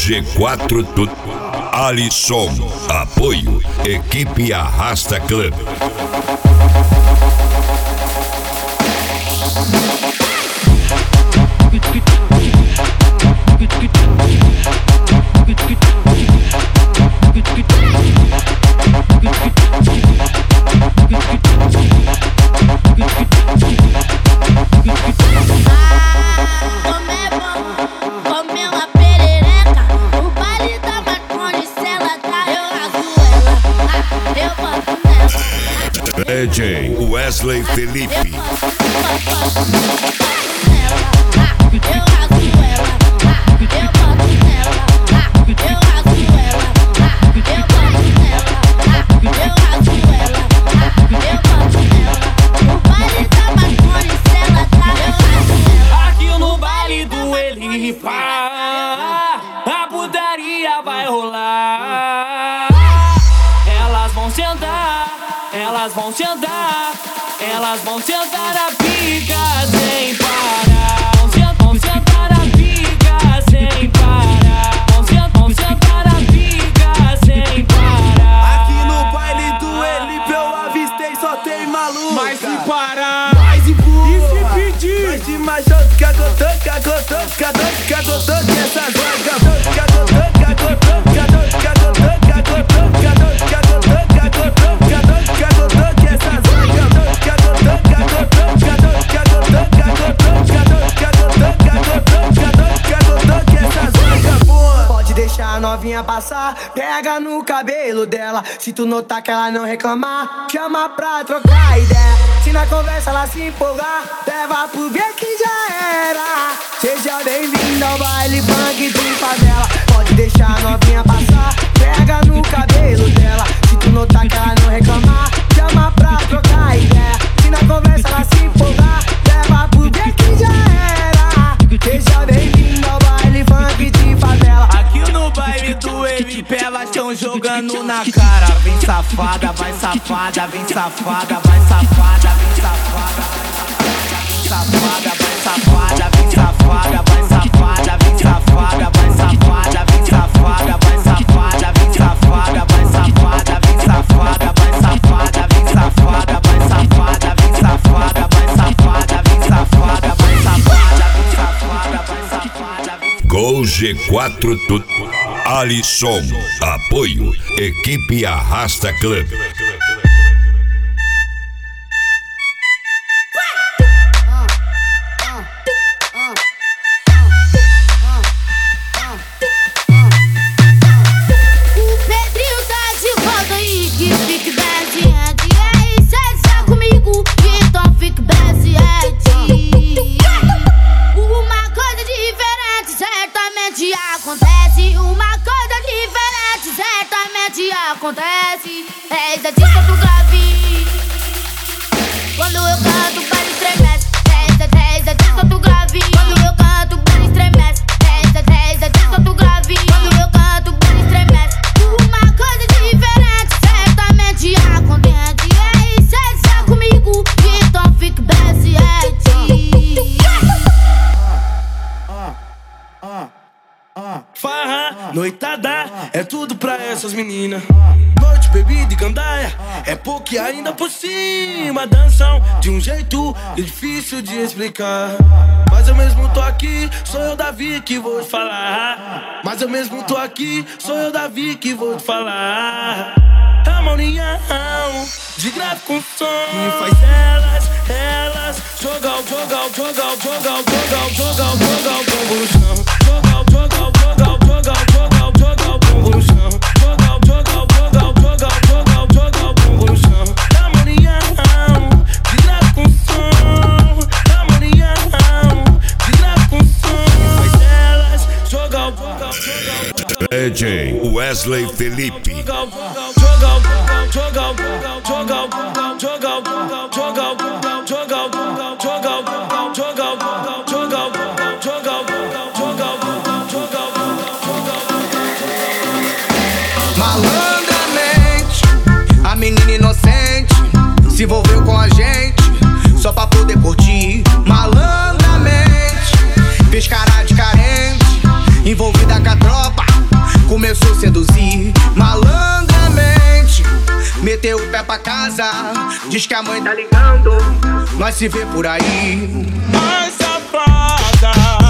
G4 Alisson, apoio, equipe Arrasta Club. DJ Wesley Felipe. Aqui no baile do Elipa, a putaria vai rolar. Elas vão sentar, elas vão sentar, elas vão sentar na pica sem parar. Vão sentar na pica sem parar. Vão sentar na pica sem parar. Aqui no baile do Elipe eu avistei, só tem maluco. Mas se parar, mas e burra, e se pedir, mas de machado, cagotão, cagotão, cagotão, cagotão, que essa joga. Cagotão, cagotão, cagotão, cagotão, cagotão, cagotão, cagotão, cagotão, cagotão, que essa joga. Cagotão, cagotão, cagotão, cagotão, cagotão, cagotão, cagotão, cagotão, que essa joga. Pode deixar a novinha passar, pega no cabelo dela. Se tu notar que ela não reclamar, chama pra trocar ideia. Se na conversa ela se empolgar, leva pro ver que já era. Seja bem-vindo ao baile funk de favela. Pode deixar a novinha passar, pega no cabelo dela. Se tu notar que ela não reclamar, chama pra trocar ideia. Se na conversa ela se empolgar, leva pro ver que já era. Seja bem-vindo ao baile funk de favela. aqui no baile do Elipe elas tão jogando na cara. Vem safada, vai safada, vem safada, vai safada, vem safada, vem safada, vai safada, vem safada, vai safada, vem safada, vai safada, vem safada, vai safada, vem safada, vai safada, vem safada, vai safada, vem safada, vai safada, vem safada, vai safada, vem safada, vai safada, vem safada, vai safada. Gol G4 Alisson, apoio, equipe Arrasta Club. Acontece, é essa dica pro grave. Quando eu canto, o baile estremece. Essa dica pro grave. Quando eu canto, o baile estremece. Essa dica pro grave. Quando eu canto, o baile estremece. Uma coisa diferente, certamente acontece. É isso, é comigo, então fique bem ciente. Farra, noitada, é tudo pra essas meninas. Noite, bebida e gandaia, é pouco e ainda por cima. Dançam de um jeito difícil de explicar. Mas eu mesmo tô aqui, sou eu, Davi, que vou te falar. Mas eu mesmo tô aqui, sou eu, Davi, que vou te falar. É uma união de grave com som que faz elas jogar o bumbum no chão. Jogar o bumbum no chão. Jogar o bumbum no chão. Da manião, de grave com som. Da manião, de grave com som. Faz elas jogar o DJ Wesley Felipe. Malandramente, a menina inocente se envolveu com a gente só pra poder curtir. Malandramente, fez cara de carente, envolvida com a tropa, casa, diz que a mãe tá ligando, nós se vê por aí. Ai, safada,